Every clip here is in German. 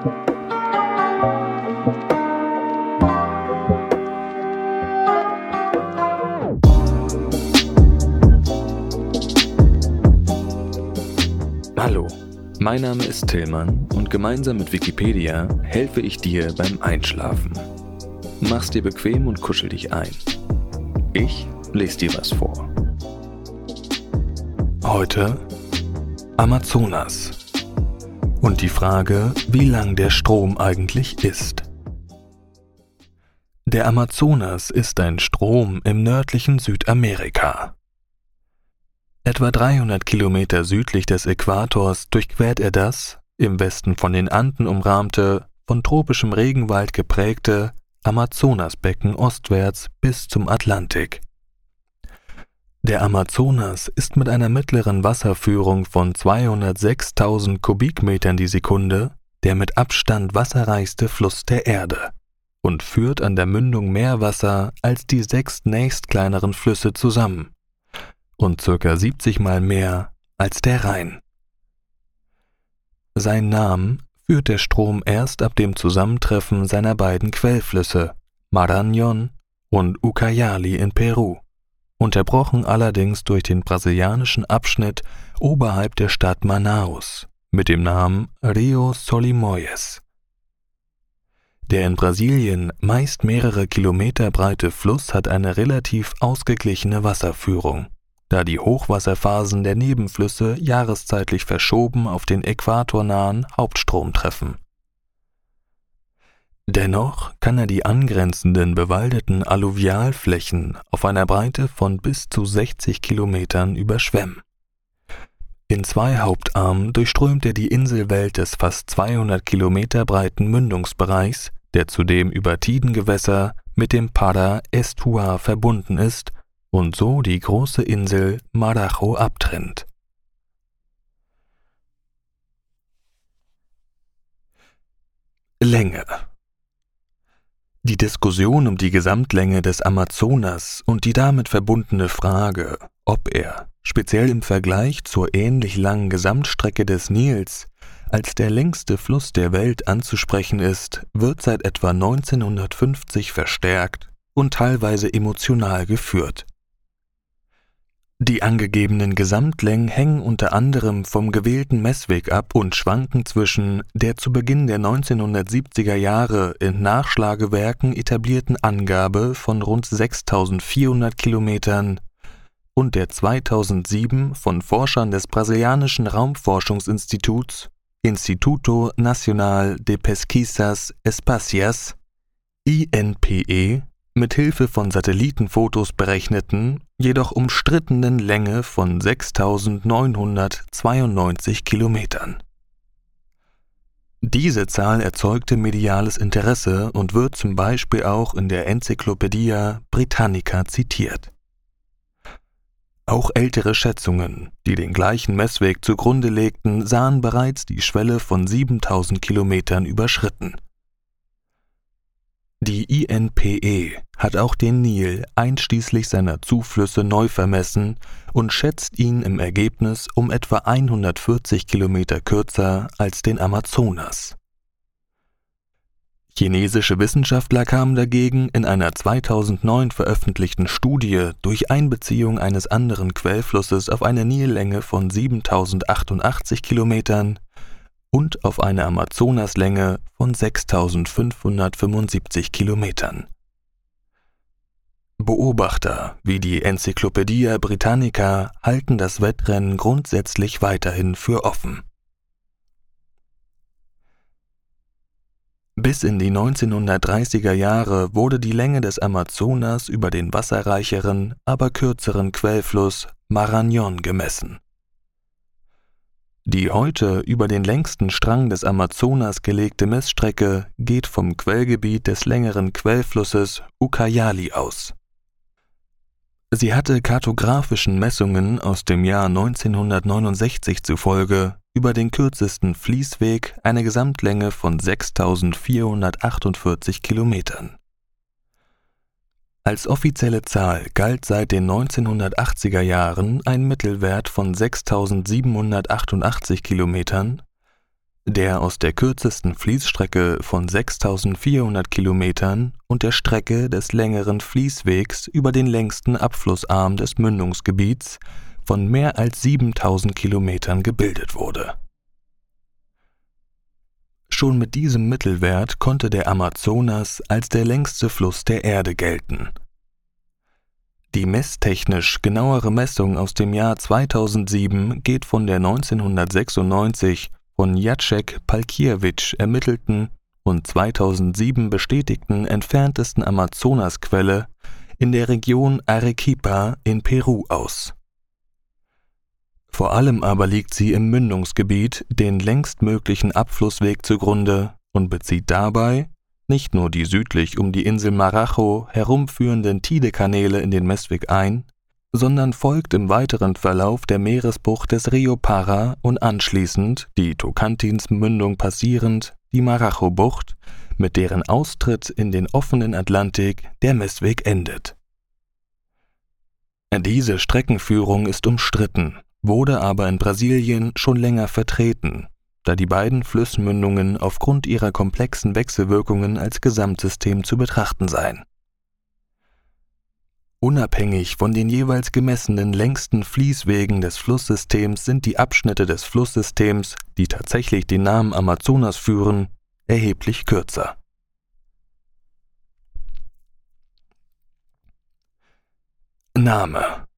Hallo, mein Name ist Tillmann und gemeinsam mit Wikipedia helfe ich dir beim Einschlafen. Mach's dir bequem und kuschel dich ein. Ich lese dir was vor. Heute Amazonas und die Frage, wie lang der Strom eigentlich ist. Der Amazonas ist ein Strom im nördlichen Südamerika. Etwa 300 Kilometer südlich des Äquators durchquert er das, im Westen von den Anden umrahmte, von tropischem Regenwald geprägte Amazonasbecken ostwärts bis zum Atlantik. Der Amazonas ist mit einer mittleren Wasserführung von 206.000 Kubikmetern die Sekunde der mit Abstand wasserreichste Fluss der Erde und führt an der Mündung mehr Wasser als die 6 nächstkleineren Flüsse zusammen und ca. 70 Mal mehr als der Rhein. Seinen Namen führt der Strom erst ab dem Zusammentreffen seiner beiden Quellflüsse Marañón und Ucayali in Peru, unterbrochen allerdings durch den brasilianischen Abschnitt oberhalb der Stadt Manaus mit dem Namen Rio Solimões. Der in Brasilien meist mehrere Kilometer breite Fluss hat eine relativ ausgeglichene Wasserführung, da die Hochwasserphasen der Nebenflüsse jahreszeitlich verschoben auf den äquatornahen Hauptstrom treffen. Dennoch kann er die angrenzenden bewaldeten Alluvialflächen auf einer Breite von bis zu 60 Kilometern überschwemmen. In 2 Hauptarmen durchströmt er die Inselwelt des fast 200 Kilometer breiten Mündungsbereichs, der zudem über Tidengewässer mit dem Para-Estuar verbunden ist und so die große Insel Marajo abtrennt. Länge. Die Diskussion um die Gesamtlänge des Amazonas und die damit verbundene Frage, ob er, speziell im Vergleich zur ähnlich langen Gesamtstrecke des Nils, als der längste Fluss der Welt anzusprechen ist, wird seit etwa 1950 verstärkt und teilweise emotional geführt. Die angegebenen Gesamtlängen hängen unter anderem vom gewählten Messweg ab und schwanken zwischen der zu Beginn der 1970er Jahre in Nachschlagewerken etablierten Angabe von rund 6.400 Kilometern und der 2007 von Forschern des brasilianischen Raumforschungsinstituts Instituto Nacional de Pesquisas Espaciais INPE mit Hilfe von Satellitenfotos berechneten, jedoch umstrittenen Länge von 6.992 Kilometern. Diese Zahl erzeugte mediales Interesse und wird zum Beispiel auch in der Encyclopædia Britannica zitiert. Auch ältere Schätzungen, die den gleichen Messweg zugrunde legten, sahen bereits die Schwelle von 7.000 Kilometern überschritten. Die INPE hat auch den Nil einschließlich seiner Zuflüsse neu vermessen und schätzt ihn im Ergebnis um etwa 140 Kilometer kürzer als den Amazonas. Chinesische Wissenschaftler kamen dagegen in einer 2009 veröffentlichten Studie durch Einbeziehung eines anderen Quellflusses auf eine Nillänge von 7.088 Kilometern und auf eine Amazonaslänge von 6.575 Kilometern. Beobachter wie die Encyclopædia Britannica halten das Wettrennen grundsätzlich weiterhin für offen. Bis in die 1930er Jahre wurde die Länge des Amazonas über den wasserreicheren, aber kürzeren Quellfluss Marañón gemessen. Die heute über den längsten Strang des Amazonas gelegte Messstrecke geht vom Quellgebiet des längeren Quellflusses Ucayali aus. Sie hatte kartografischen Messungen aus dem Jahr 1969 zufolge über den kürzesten Fließweg eine Gesamtlänge von 6.448 Kilometern. Als offizielle Zahl galt seit den 1980er Jahren ein Mittelwert von 6.788 Kilometern, der aus der kürzesten Fließstrecke von 6.400 Kilometern und der Strecke des längeren Fließwegs über den längsten Abflussarm des Mündungsgebiets von mehr als 7.000 Kilometern gebildet wurde. Schon mit diesem Mittelwert konnte der Amazonas als der längste Fluss der Erde gelten. Die messtechnisch genauere Messung aus dem Jahr 2007 geht von der 1996 von Jacek Palkiewicz ermittelten und 2007 bestätigten entferntesten Amazonasquelle in der Region Arequipa in Peru aus. Vor allem aber liegt sie im Mündungsgebiet den längstmöglichen Abflussweg zugrunde und bezieht dabei nicht nur die südlich um die Insel Marajo herumführenden Tidekanäle in den Mestweg ein, sondern folgt im weiteren Verlauf der Meeresbucht des Rio Para und anschließend, die Tocantins-Mündung passierend, die Marajo-Bucht, mit deren Austritt in den offenen Atlantik der Mestweg endet. Diese Streckenführung ist umstritten, wurde aber in Brasilien schon länger vertreten, da die beiden Flussmündungen aufgrund ihrer komplexen Wechselwirkungen als Gesamtsystem zu betrachten seien. Unabhängig von den jeweils gemessenen längsten Fließwegen des Flusssystems sind die Abschnitte des Flusssystems, die tatsächlich den Namen Amazonas führen, erheblich kürzer. Name: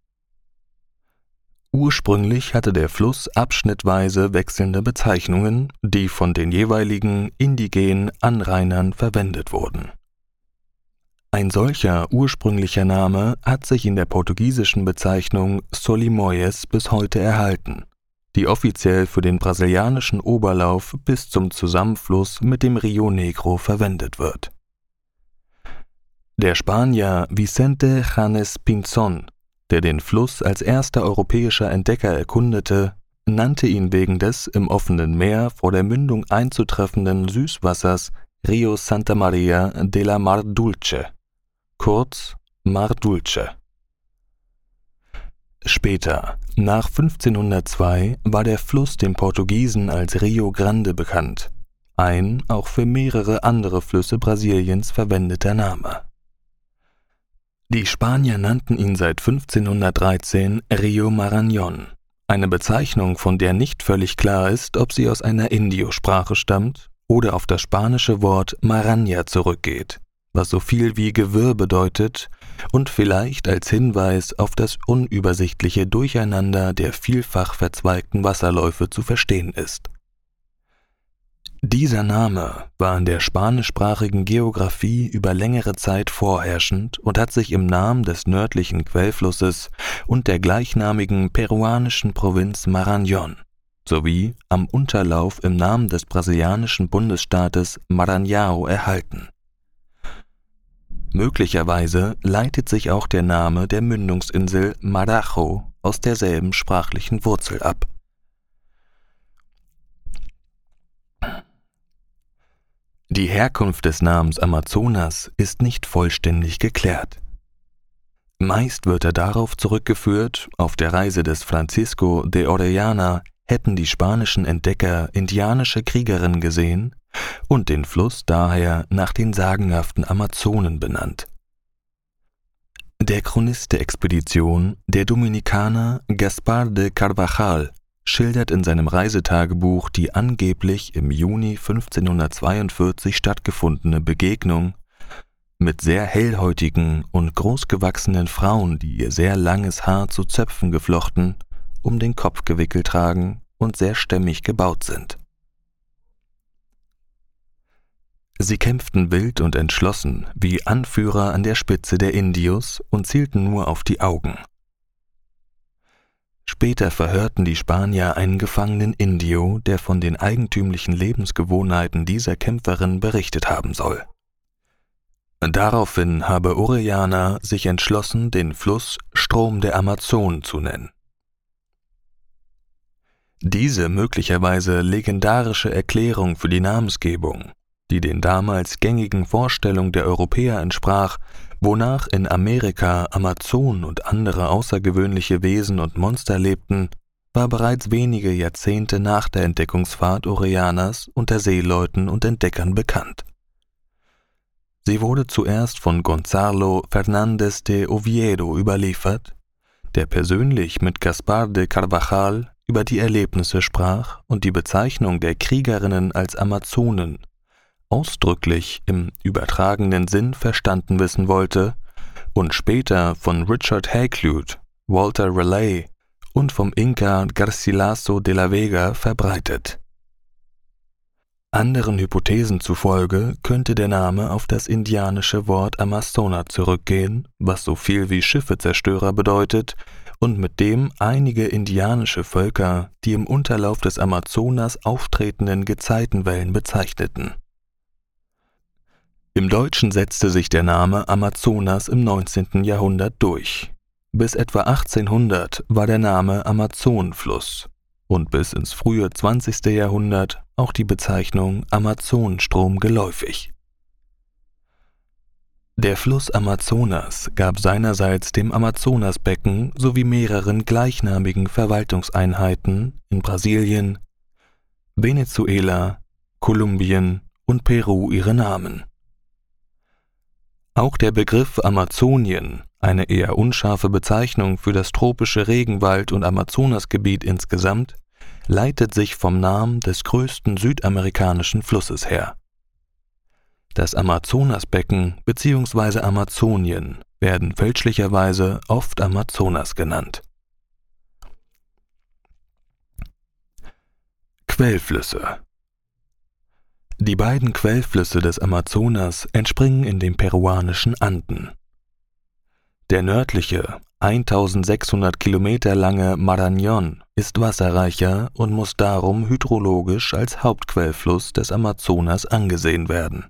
Ursprünglich hatte der Fluss abschnittweise wechselnde Bezeichnungen, die von den jeweiligen indigenen Anrainern verwendet wurden. Ein solcher ursprünglicher Name hat sich in der portugiesischen Bezeichnung Solimões bis heute erhalten, die offiziell für den brasilianischen Oberlauf bis zum Zusammenfluss mit dem Rio Negro verwendet wird. Der Spanier Vicente Janes Pinzón, der den Fluss als erster europäischer Entdecker erkundete, nannte ihn wegen des im offenen Meer vor der Mündung einzutreffenden Süßwassers Rio Santa Maria de la Mar Dulce, kurz Mar Dulce. Später, nach 1502, war der Fluss den Portugiesen als Rio Grande bekannt, ein auch für mehrere andere Flüsse Brasiliens verwendeter Name. Die Spanier nannten ihn seit 1513 Rio Marañón, eine Bezeichnung, von der nicht völlig klar ist, ob sie aus einer Indiosprache stammt oder auf das spanische Wort Maraña zurückgeht, was so viel wie Gewirr bedeutet und vielleicht als Hinweis auf das unübersichtliche Durcheinander der vielfach verzweigten Wasserläufe zu verstehen ist. Dieser Name war in der spanischsprachigen Geographie über längere Zeit vorherrschend und hat sich im Namen des nördlichen Quellflusses und der gleichnamigen peruanischen Provinz Marañón sowie am Unterlauf im Namen des brasilianischen Bundesstaates Maranhão erhalten. Möglicherweise leitet sich auch der Name der Mündungsinsel Marajo aus derselben sprachlichen Wurzel ab. Die Herkunft des Namens Amazonas ist nicht vollständig geklärt. Meist wird er darauf zurückgeführt, auf der Reise des Francisco de Orellana hätten die spanischen Entdecker indianische Kriegerinnen gesehen und den Fluss daher nach den sagenhaften Amazonen benannt. Der Chronist der Expedition, der Dominikaner Gaspar de Carvajal, schildert in seinem Reisetagebuch die angeblich im Juni 1542 stattgefundene Begegnung mit sehr hellhäutigen und großgewachsenen Frauen, die ihr sehr langes Haar zu Zöpfen geflochten, um den Kopf gewickelt tragen und sehr stämmig gebaut sind. Sie kämpften wild und entschlossen wie Anführer an der Spitze der Indios und zielten nur auf die Augen. Später verhörten die Spanier einen gefangenen Indio, der von den eigentümlichen Lebensgewohnheiten dieser Kämpferin berichtet haben soll. Daraufhin habe Orellana sich entschlossen, den Fluss Strom der Amazon zu nennen. Diese möglicherweise legendarische Erklärung für die Namensgebung, die den damals gängigen Vorstellungen der Europäer entsprach, wonach in Amerika Amazonen und andere außergewöhnliche Wesen und Monster lebten, war bereits wenige Jahrzehnte nach der Entdeckungsfahrt Orellianas unter Seeleuten und Entdeckern bekannt. Sie wurde zuerst von Gonzalo Fernández de Oviedo überliefert, der persönlich mit Gaspar de Carvajal über die Erlebnisse sprach und die Bezeichnung der Kriegerinnen als Amazonen ausdrücklich im übertragenen Sinn verstanden wissen wollte und später von Richard Hakluyt, Walter Raleigh und vom Inka Garcilaso de la Vega verbreitet. Anderen Hypothesen zufolge könnte der Name auf das indianische Wort Amazona zurückgehen, was so viel wie Schiffezerstörer bedeutet und mit dem einige indianische Völker die im Unterlauf des Amazonas auftretenden Gezeitenwellen bezeichneten. Im Deutschen setzte sich der Name Amazonas im 19. Jahrhundert durch. Bis etwa 1800 war der Name Amazonfluss und bis ins frühe 20. Jahrhundert auch die Bezeichnung Amazonstrom geläufig. Der Fluss Amazonas gab seinerseits dem Amazonasbecken sowie mehreren gleichnamigen Verwaltungseinheiten in Brasilien, Venezuela, Kolumbien und Peru ihre Namen. Auch der Begriff Amazonien, eine eher unscharfe Bezeichnung für das tropische Regenwald- und Amazonasgebiet insgesamt, leitet sich vom Namen des größten südamerikanischen Flusses her. Das Amazonasbecken bzw. Amazonien werden fälschlicherweise oft Amazonas genannt. Quellflüsse. Die beiden Quellflüsse des Amazonas entspringen in den peruanischen Anden. Der nördliche, 1600 Kilometer lange Marañón ist wasserreicher und muss darum hydrologisch als Hauptquellfluss des Amazonas angesehen werden.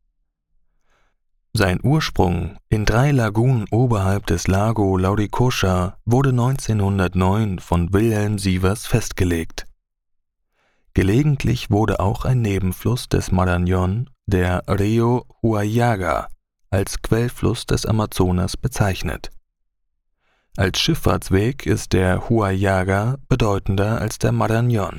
Sein Ursprung in 3 Lagunen oberhalb des Lago Lauricocha wurde 1909 von Wilhelm Sievers festgelegt. Gelegentlich wurde auch ein Nebenfluss des Marañón, der Río Huallaga, als Quellfluss des Amazonas bezeichnet. Als Schifffahrtsweg ist der Huallaga bedeutender als der Marañón.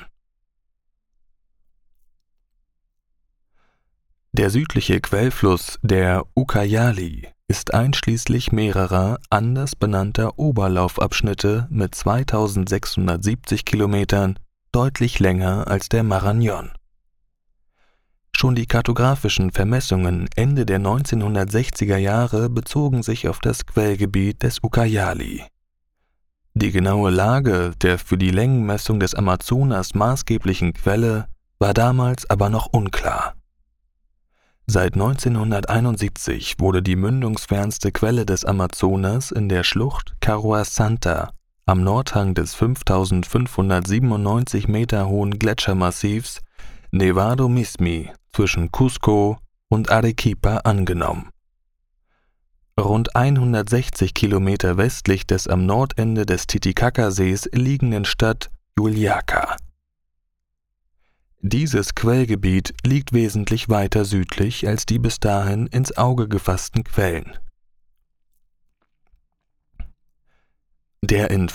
Der südliche Quellfluss, der Ucayali, ist einschließlich mehrerer anders benannter Oberlaufabschnitte mit 2670 Kilometern deutlich länger als der Marañón. Schon die kartografischen Vermessungen Ende der 1960er Jahre bezogen sich auf das Quellgebiet des Ucayali. Die genaue Lage der für die Längenmessung des Amazonas maßgeblichen Quelle war damals aber noch unklar. Seit 1971 wurde die mündungsfernste Quelle des Amazonas in der Schlucht Carua Santa am Nordhang des 5597 Meter hohen Gletschermassivs Nevado Mismi zwischen Cusco und Arequipa angenommen. Rund 160 Kilometer westlich des am Nordende des Titicacasees liegenden Stadt Juliaca. Dieses Quellgebiet liegt wesentlich weiter südlich als die bis dahin ins Auge gefassten Quellen. Der in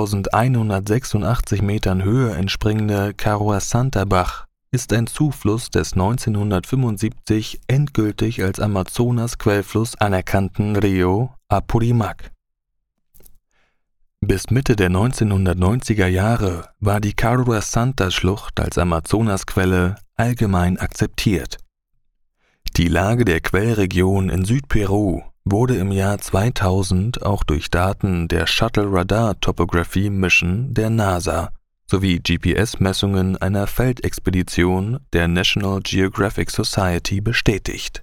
5186 Metern Höhe entspringende Carua Santa Bach ist ein Zufluss des 1975 endgültig als Amazonas-Quellfluss anerkannten Río Apurimac. Bis Mitte der 1990er Jahre war die Carua Santa Schlucht als Amazonasquelle allgemein akzeptiert. Die Lage der Quellregion in Südperu wurde im Jahr 2000 auch durch Daten der Shuttle Radar Topography Mission der NASA sowie GPS-Messungen einer Feldexpedition der National Geographic Society bestätigt.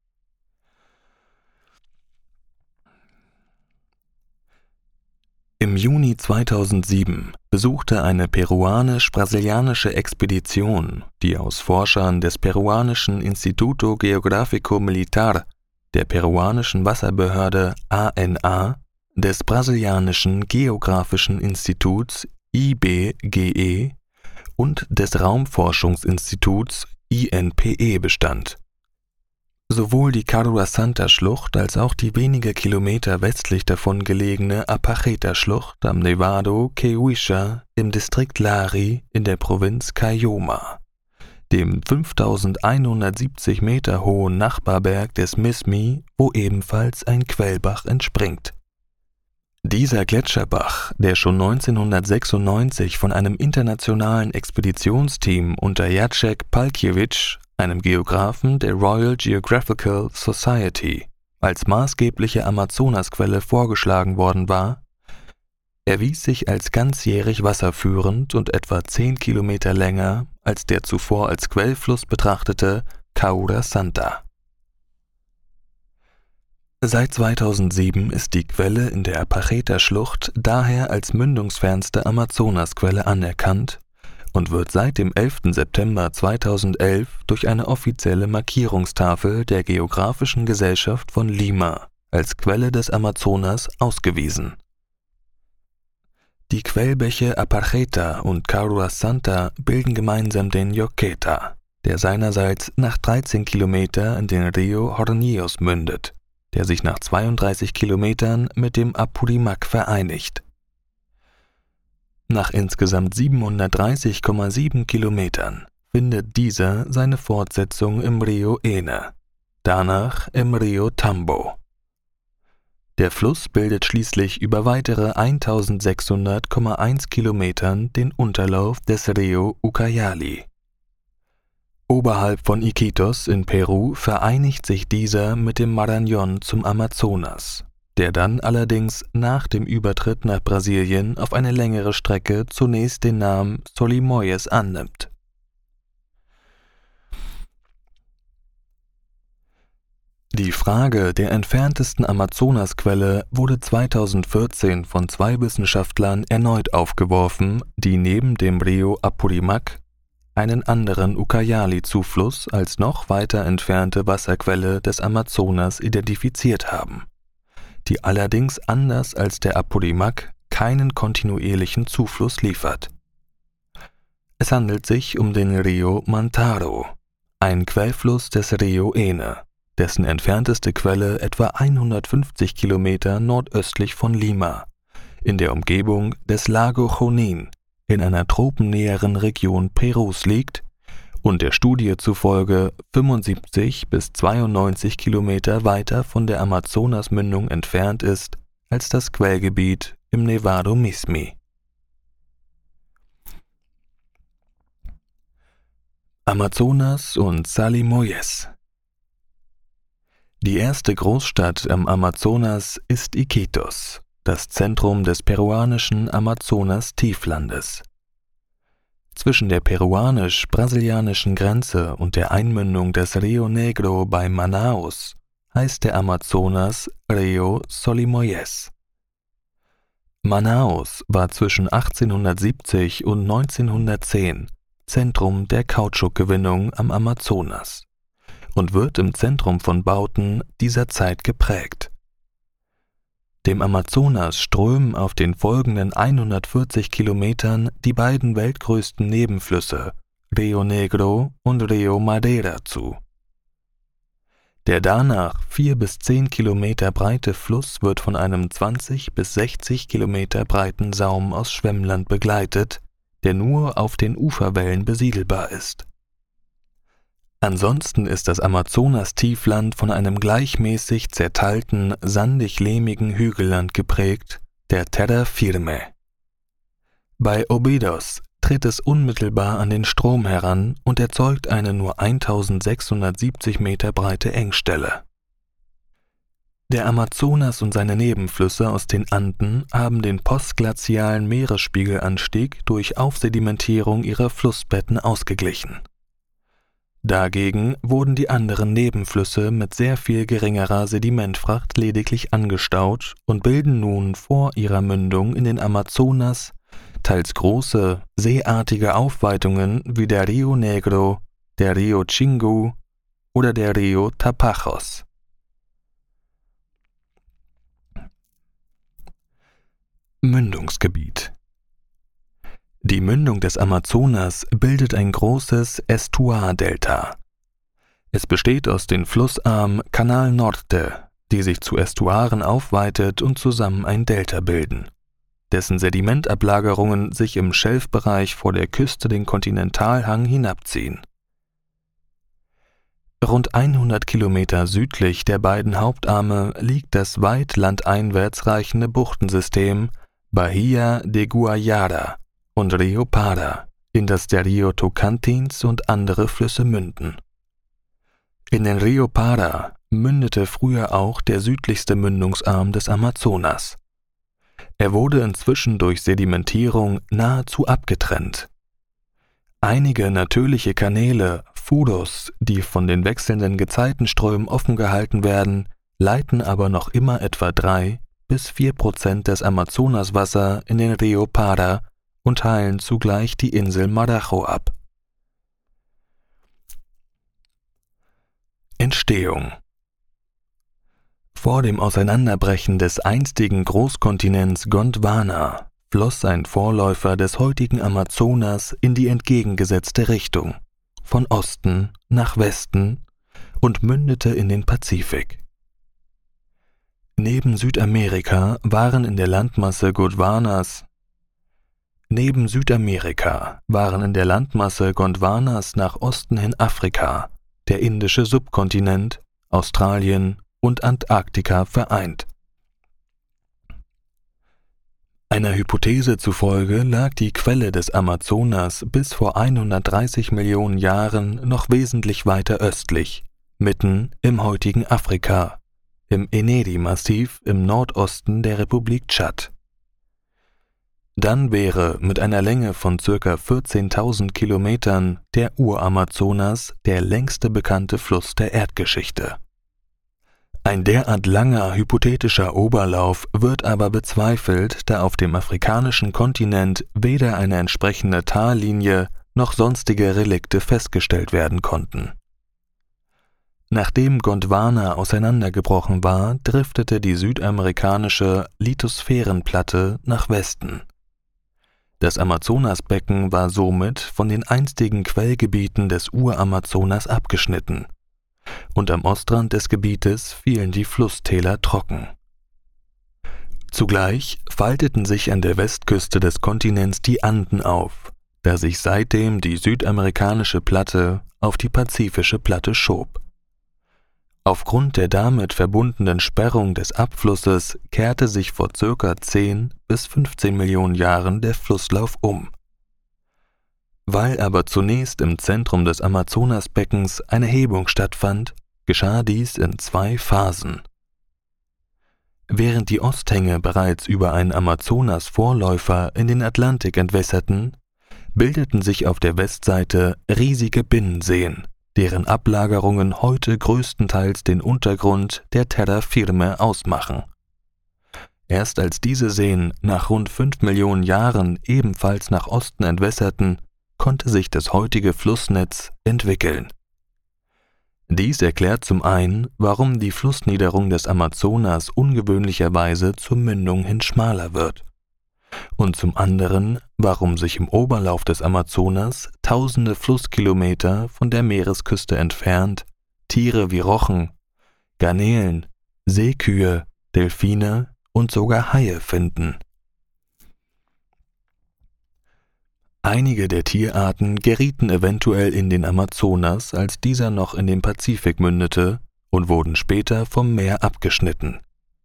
Im Juni 2007 besuchte eine peruanisch-brasilianische Expedition, die aus Forschern des peruanischen Instituto Geográfico Militar, der peruanischen Wasserbehörde ANA, des brasilianischen Geographischen Instituts IBGE und des Raumforschungsinstituts INPE bestand. Sowohl die Carua-Santa-Schlucht als auch die wenige Kilometer westlich davon gelegene Apacheta-Schlucht am Nevado Quehuisha im Distrikt Lari in der Provinz Caylloma, dem 5170 Meter hohen Nachbarberg des Mismi, wo ebenfalls ein Quellbach entspringt. Dieser Gletscherbach, der schon 1996 von einem internationalen Expeditionsteam unter Jacek Palkiewicz, einem Geographen der Royal Geographical Society, als maßgebliche Amazonasquelle vorgeschlagen worden war, erwies sich als ganzjährig wasserführend und etwa 10 Kilometer länger als der zuvor als Quellfluss betrachtete Caura Santa. Seit 2007 ist die Quelle in der Apacheta-Schlucht daher als mündungsfernste Amazonasquelle anerkannt und wird seit dem 11. September 2011 durch eine offizielle Markierungstafel der Geographischen Gesellschaft von Lima als Quelle des Amazonas ausgewiesen. Die Quellbäche Apacheta und Caura Santa bilden gemeinsam den Yoqueta, der seinerseits nach 13 Kilometer in den Rio Hornillos mündet, der sich nach 32 Kilometern mit dem Apurimac vereinigt. Nach insgesamt 730,7 Kilometern findet dieser seine Fortsetzung im Rio Ene, danach im Rio Tambo. Der Fluss bildet schließlich über weitere 1600,1 Kilometern den Unterlauf des Rio Ucayali. Oberhalb von Iquitos in Peru vereinigt sich dieser mit dem Marañón zum Amazonas, der dann allerdings nach dem Übertritt nach Brasilien auf eine längere Strecke zunächst den Namen Solimoes annimmt. Die Frage der entferntesten Amazonasquelle wurde 2014 von 2 Wissenschaftlern erneut aufgeworfen, die neben dem Rio Apurimac einen anderen Ucayali-Zufluss als noch weiter entfernte Wasserquelle des Amazonas identifiziert haben, die allerdings anders als der Apurimac keinen kontinuierlichen Zufluss liefert. Es handelt sich um den Rio Mantaro, ein Quellfluss des Rio Ene, dessen entfernteste Quelle etwa 150 Kilometer nordöstlich von Lima, in der Umgebung des Lago Junín, in einer tropennäheren Region Perus liegt und der Studie zufolge 75 bis 92 Kilometer weiter von der Amazonasmündung entfernt ist als das Quellgebiet im Nevado Mismi. Amazonas und Salimoyes. Die erste Großstadt am Amazonas ist Iquitos, das Zentrum des peruanischen Amazonas-Tieflandes. Zwischen der peruanisch-brasilianischen Grenze und der Einmündung des Rio Negro bei Manaus heißt der Amazonas Rio Solimoyes. Manaus war zwischen 1870 und 1910 Zentrum der Kautschukgewinnung am Amazonas und wird im Zentrum von Bauten dieser Zeit geprägt. Dem Amazonas strömen auf den folgenden 140 Kilometern die beiden weltgrößten Nebenflüsse Rio Negro und Rio Madeira zu. Der danach 4 bis 10 Kilometer breite Fluss wird von einem 20 bis 60 Kilometer breiten Saum aus Schwemmland begleitet, der nur auf den Uferwellen besiedelbar ist. Ansonsten ist das Amazonas-Tiefland von einem gleichmäßig zerteilten, sandig-lehmigen Hügelland geprägt, der Terra Firme. Bei Óbidos tritt es unmittelbar an den Strom heran und erzeugt eine nur 1670 Meter breite Engstelle. Der Amazonas und seine Nebenflüsse aus den Anden haben den postglazialen Meeresspiegelanstieg durch Aufsedimentierung ihrer Flussbetten ausgeglichen. Dagegen wurden die anderen Nebenflüsse mit sehr viel geringerer Sedimentfracht lediglich angestaut und bilden nun vor ihrer Mündung in den Amazonas teils große, seeartige Aufweitungen wie der Rio Negro, der Rio Xingu oder der Rio Tapajos. Mündungsgebiet. Die Mündung des Amazonas bildet ein großes Ästuardelta. Es besteht aus den Flussarmen Canal Norte, die sich zu Ästuaren aufweitet und zusammen ein Delta bilden, dessen Sedimentablagerungen sich im Schelfbereich vor der Küste den Kontinentalhang hinabziehen. Rund 100 Kilometer südlich der beiden Hauptarme liegt das weit landeinwärts reichende Buchtensystem Bahía de Guayara und Río Pará, in das der Río Tocantins und andere Flüsse münden. In den Río Pará mündete früher auch der südlichste Mündungsarm des Amazonas. Er wurde inzwischen durch Sedimentierung nahezu abgetrennt. Einige natürliche Kanäle, Furos, die von den wechselnden Gezeitenströmen offen gehalten werden, leiten aber noch immer etwa 3-4% des Amazonaswasser in den Río Pará und teilen zugleich die Insel Marajo ab. Entstehung. Vor dem Auseinanderbrechen des einstigen Großkontinents Gondwana floss ein Vorläufer des heutigen Amazonas in die entgegengesetzte Richtung, von Osten nach Westen, und mündete in den Pazifik. Neben Südamerika waren in der Landmasse Gondwanas nach Osten hin Afrika, der indische Subkontinent, Australien und Antarktika vereint. Einer Hypothese zufolge lag die Quelle des Amazonas bis vor 130 Millionen Jahren noch wesentlich weiter östlich, mitten im heutigen Afrika, im Enedi-Massiv im Nordosten der Republik Tschad. Dann wäre mit einer Länge von ca. 14.000 Kilometern der Uramazonas der längste bekannte Fluss der Erdgeschichte. Ein derart langer hypothetischer Oberlauf wird aber bezweifelt, da auf dem afrikanischen Kontinent weder eine entsprechende Tallinie noch sonstige Relikte festgestellt werden konnten. Nachdem Gondwana auseinandergebrochen war, driftete die südamerikanische Lithosphärenplatte nach Westen. Das Amazonasbecken war somit von den einstigen Quellgebieten des Uramazonas abgeschnitten, und am Ostrand des Gebietes fielen die Flusstäler trocken. Zugleich falteten sich an der Westküste des Kontinents die Anden auf, da sich seitdem die südamerikanische Platte auf die pazifische Platte schob. Aufgrund der damit verbundenen Sperrung des Abflusses kehrte sich vor ca. 10 bis 15 Millionen Jahren der Flusslauf um. Weil aber zunächst im Zentrum des Amazonasbeckens eine Hebung stattfand, geschah dies in 2 Phasen. Während die Osthänge bereits über einen Amazonas-Vorläufer in den Atlantik entwässerten, bildeten sich auf der Westseite riesige Binnenseen, deren Ablagerungen heute größtenteils den Untergrund der Terra Firme ausmachen. Erst als diese Seen nach rund 5 Millionen Jahren ebenfalls nach Osten entwässerten, konnte sich das heutige Flussnetz entwickeln. Dies erklärt zum einen, warum die Flussniederung des Amazonas ungewöhnlicherweise zur Mündung hin schmaler wird, und zum anderen, warum sich im Oberlauf des Amazonas tausende Flusskilometer von der Meeresküste entfernt Tiere wie Rochen, Garnelen, Seekühe, Delfine und sogar Haie finden. Einige der Tierarten gerieten eventuell in den Amazonas, als dieser noch in den Pazifik mündete, und wurden später vom Meer abgeschnitten.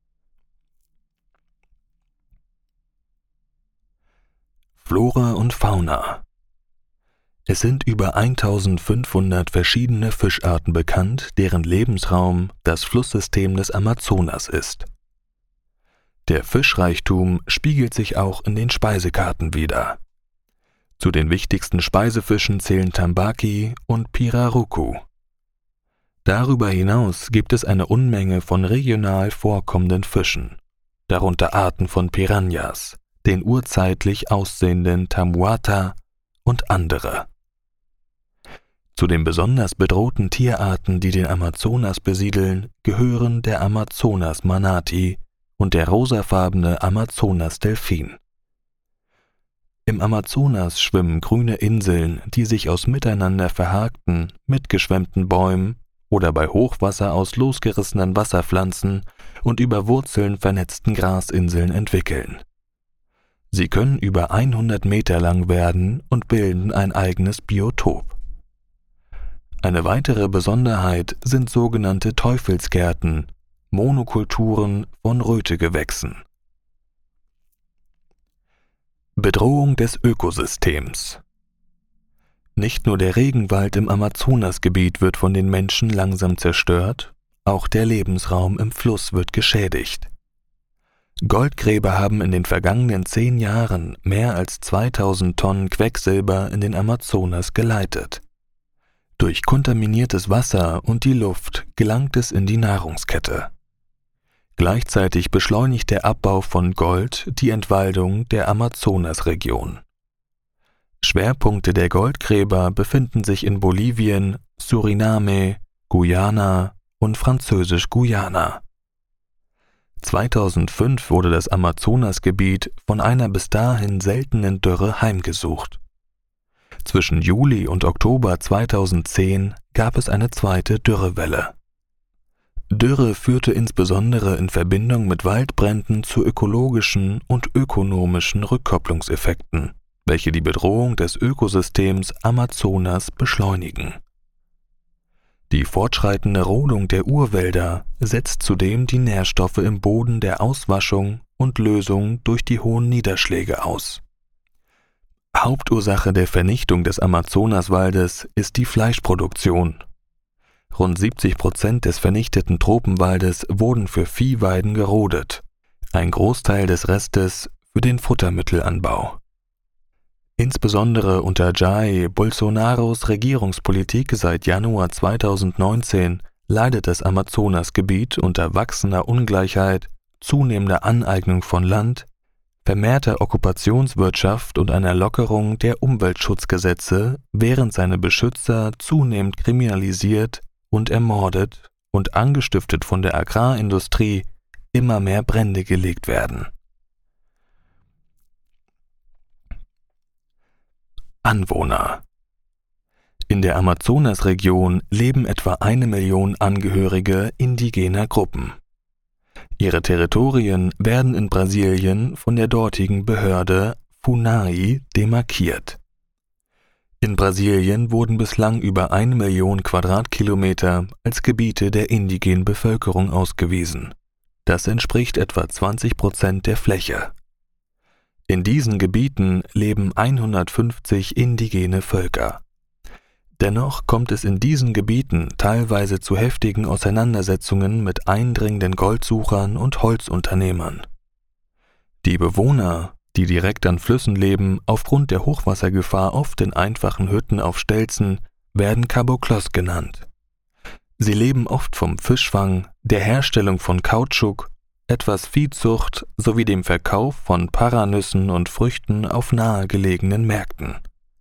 Flora und Fauna. Es sind über 1500 verschiedene Fischarten bekannt, deren Lebensraum das Flusssystem des Amazonas ist. Der Fischreichtum spiegelt sich auch in den Speisekarten wider. Zu den wichtigsten Speisefischen zählen Tambaqui und Pirarucu. Darüber hinaus gibt es eine Unmenge von regional vorkommenden Fischen, darunter Arten von Piranhas, den urzeitlich aussehenden Tamuata und andere. Zu den besonders bedrohten Tierarten, die den Amazonas besiedeln, gehören der Amazonas-Manatee und der rosafarbene Amazonas-Delfin. Im Amazonas schwimmen grüne Inseln, die sich aus miteinander verhakten, mitgeschwemmten Bäumen oder bei Hochwasser aus losgerissenen Wasserpflanzen und über Wurzeln vernetzten Grasinseln entwickeln. Sie können über 100 Meter lang werden und bilden ein eigenes Biotop. Eine weitere Besonderheit sind sogenannte Teufelsgärten, Monokulturen von Rötegewächsen. Bedrohung des Ökosystems. Nicht nur der Regenwald im Amazonasgebiet wird von den Menschen langsam zerstört, auch der Lebensraum im Fluss wird geschädigt. Goldgräber haben in den vergangenen 10 Jahren mehr als 2000 Tonnen Quecksilber in den Amazonas geleitet. Durch kontaminiertes Wasser und die Luft gelangt es in die Nahrungskette. Gleichzeitig beschleunigt der Abbau von Gold die Entwaldung der Amazonasregion. Schwerpunkte der Goldgräber befinden sich in Bolivien, Suriname, Guyana und Französisch-Guyana. 2005 wurde das Amazonasgebiet von einer bis dahin seltenen Dürre heimgesucht. Zwischen Juli und Oktober 2010 gab es eine zweite Dürrewelle. Dürre führte insbesondere in Verbindung mit Waldbränden zu ökologischen und ökonomischen Rückkopplungseffekten, welche die Bedrohung des Ökosystems Amazonas beschleunigen. Die fortschreitende Rodung der Urwälder setzt zudem die Nährstoffe im Boden der Auswaschung und Lösung durch die hohen Niederschläge aus. Hauptursache der Vernichtung des Amazonaswaldes ist die Fleischproduktion. Rund 70% des vernichteten Tropenwaldes wurden für Viehweiden gerodet, ein Großteil des Restes für den Futtermittelanbau. Insbesondere unter Jair Bolsonaros Regierungspolitik seit Januar 2019 leidet das Amazonasgebiet unter wachsender Ungleichheit, zunehmender Aneignung von Land, vermehrter Okkupationswirtschaft und einer Lockerung der Umweltschutzgesetze, während seine Beschützer zunehmend kriminalisiert und ermordet und angestiftet von der Agrarindustrie immer mehr Brände gelegt werden. Anwohner. In der Amazonasregion leben etwa 1 Million Angehörige indigener Gruppen. Ihre Territorien werden in Brasilien von der dortigen Behörde FUNAI demarkiert. In Brasilien wurden bislang über 1 Million Quadratkilometer als Gebiete der indigenen Bevölkerung ausgewiesen. Das entspricht etwa 20% der Fläche. In diesen Gebieten leben 150 indigene Völker. Dennoch kommt es in diesen Gebieten teilweise zu heftigen Auseinandersetzungen mit eindringenden Goldsuchern und Holzunternehmern. Die Bewohner, die direkt an Flüssen leben, aufgrund der Hochwassergefahr oft in einfachen Hütten auf Stelzen, werden Caboclos genannt. Sie leben oft vom Fischfang, der Herstellung von Kautschuk, etwas Viehzucht sowie dem Verkauf von Paranüssen und Früchten auf nahegelegenen Märkten.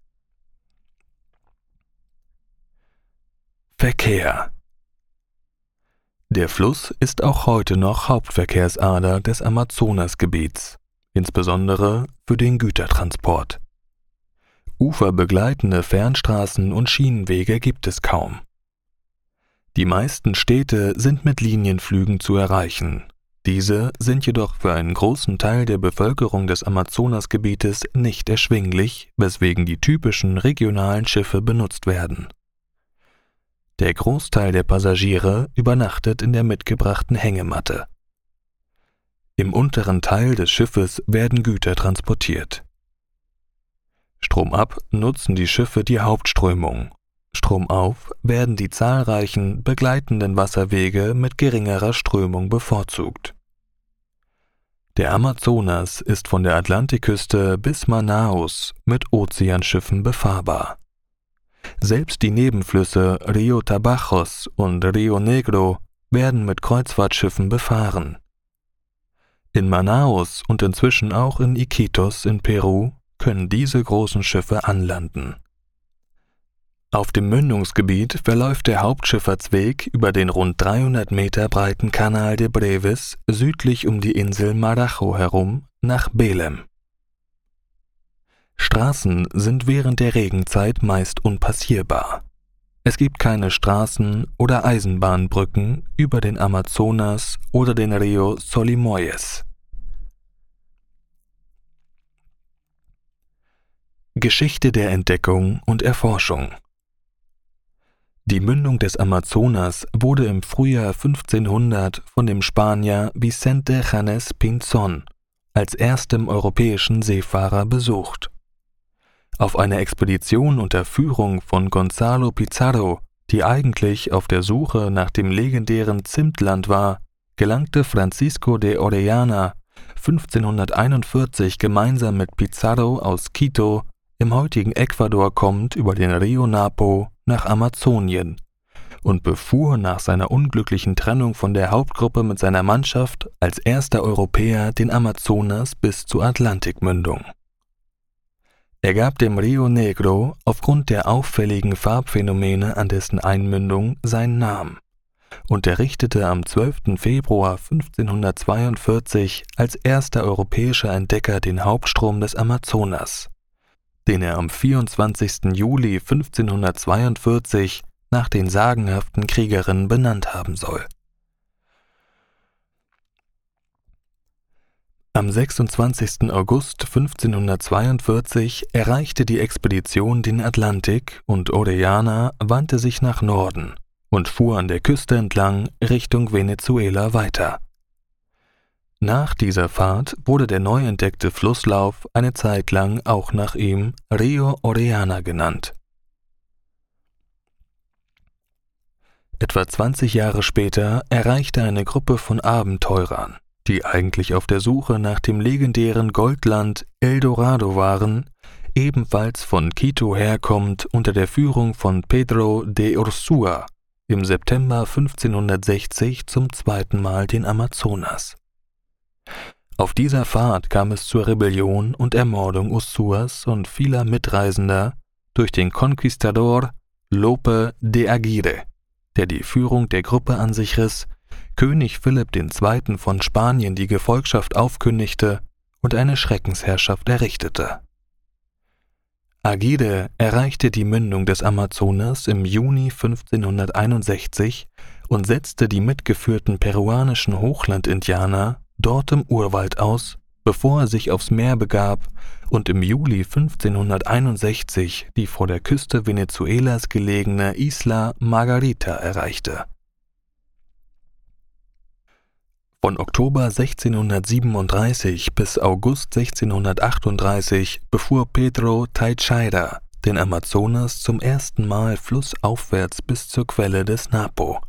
Verkehr. Der Fluss ist auch heute noch Hauptverkehrsader des Amazonasgebiets, insbesondere für den Gütertransport. Uferbegleitende Fernstraßen und Schienenwege gibt es kaum. Die meisten Städte sind mit Linienflügen zu erreichen. Diese sind jedoch für einen großen Teil der Bevölkerung des Amazonasgebietes nicht erschwinglich, weswegen die typischen regionalen Schiffe benutzt werden. Der Großteil der Passagiere übernachtet in der mitgebrachten Hängematte. Im unteren Teil des Schiffes werden Güter transportiert. Stromab nutzen die Schiffe die Hauptströmung. Stromauf werden die zahlreichen begleitenden Wasserwege mit geringerer Strömung bevorzugt. Der Amazonas ist von der Atlantikküste bis Manaus mit Ozeanschiffen befahrbar. Selbst die Nebenflüsse Rio Tabajos und Rio Negro werden mit Kreuzfahrtschiffen befahren. In Manaus und inzwischen auch in Iquitos in Peru können diese großen Schiffe anlanden. Auf dem Mündungsgebiet verläuft der Hauptschifffahrtsweg über den rund 300 Meter breiten Canal de Breves südlich um die Insel Marajo herum nach Belém. Straßen sind während der Regenzeit meist unpassierbar. Es gibt keine Straßen- oder Eisenbahnbrücken über den Amazonas oder den Rio Solimões. Geschichte der Entdeckung und Erforschung. Die Mündung des Amazonas wurde im Frühjahr 1500 von dem Spanier Vicente Janes Pinzón als erstem europäischen Seefahrer besucht. Auf einer Expedition unter Führung von Gonzalo Pizarro, die eigentlich auf der Suche nach dem legendären Zimtland war, gelangte Francisco de Orellana 1541 gemeinsam mit Pizarro aus Quito, im heutigen Ecuador kommend, über den Rio Napo nach Amazonien und befuhr nach seiner unglücklichen Trennung von der Hauptgruppe mit seiner Mannschaft als erster Europäer den Amazonas bis zur Atlantikmündung. Er gab dem Rio Negro aufgrund der auffälligen Farbphänomene an dessen Einmündung seinen Namen und errichtete am 12. Februar 1542 als erster europäischer Entdecker den Hauptstrom des Amazonas, den er am 24. Juli 1542 nach den sagenhaften Kriegerinnen benannt haben soll. Am 26. August 1542 erreichte die Expedition den Atlantik und Orellana wandte sich nach Norden und fuhr an der Küste entlang Richtung Venezuela weiter. Nach dieser Fahrt wurde der neu entdeckte Flusslauf eine Zeit lang auch nach ihm Rio Orellana genannt. Etwa 20 Jahre später erreichte eine Gruppe von Abenteurern, die eigentlich auf der Suche nach dem legendären Goldland El Dorado waren, ebenfalls von Quito herkommend unter der Führung von Pedro de Ursúa, im September 1560 zum zweiten Mal den Amazonas. Auf dieser Fahrt kam es zur Rebellion und Ermordung Ursúas und vieler Mitreisender durch den Conquistador Lope de Aguirre, der die Führung der Gruppe an sich riss, König Philipp II. Von Spanien die Gefolgschaft aufkündigte und eine Schreckensherrschaft errichtete. Aguirre erreichte die Mündung des Amazonas im Juni 1561 und setzte die mitgeführten peruanischen Hochlandindianer dort im Urwald aus, bevor er sich aufs Meer begab und im Juli 1561 die vor der Küste Venezuelas gelegene Isla Margarita erreichte. Von Oktober 1637 bis August 1638 befuhr Pedro Teixeira den Amazonas zum ersten Mal flussaufwärts bis zur Quelle des Napo.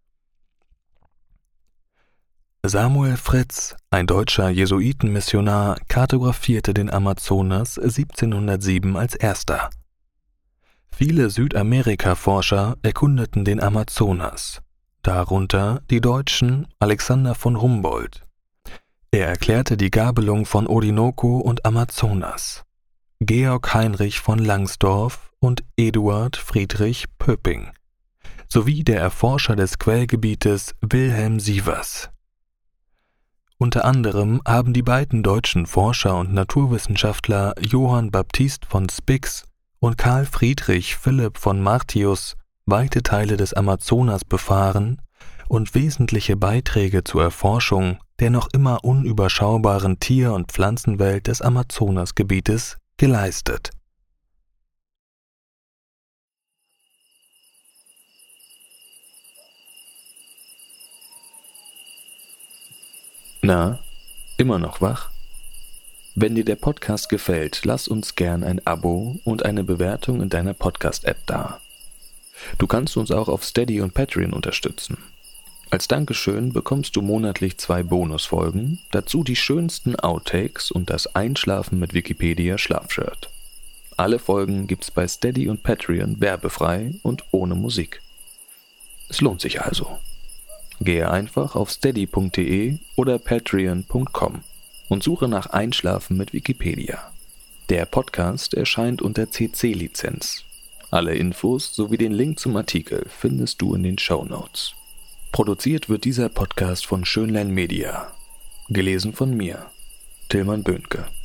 Samuel Fritz, ein deutscher Jesuitenmissionar, kartografierte den Amazonas 1707 als erster. Viele Südamerika-Forscher erkundeten den Amazonas, darunter die Deutschen Alexander von Humboldt. Er erklärte die Gabelung von Orinoco und Amazonas. Georg Heinrich von Langsdorff und Eduard Friedrich Pöpping, sowie der Erforscher des Quellgebietes Wilhelm Sievers. Unter anderem haben die beiden deutschen Forscher und Naturwissenschaftler Johann Baptist von Spix und Karl Friedrich Philipp von Martius weite Teile des Amazonas befahren und wesentliche Beiträge zur Erforschung der noch immer unüberschaubaren Tier- und Pflanzenwelt des Amazonasgebietes geleistet. Na, immer noch wach? Wenn dir der Podcast gefällt, lass uns gern ein Abo und eine Bewertung in deiner Podcast-App da. Du kannst uns auch auf Steady und Patreon unterstützen. Als Dankeschön bekommst du monatlich 2 Bonusfolgen, dazu die schönsten Outtakes und das Einschlafen mit Wikipedia Schlafshirt. Alle Folgen gibt's bei Steady und Patreon werbefrei und ohne Musik. Es lohnt sich also. Gehe einfach auf steady.de oder patreon.com und suche nach Einschlafen mit Wikipedia. Der Podcast erscheint unter CC-Lizenz. Alle Infos sowie den Link zum Artikel findest du in den Shownotes. Produziert wird dieser Podcast von Schönlein Media. Gelesen von mir, Tilman Böhnke.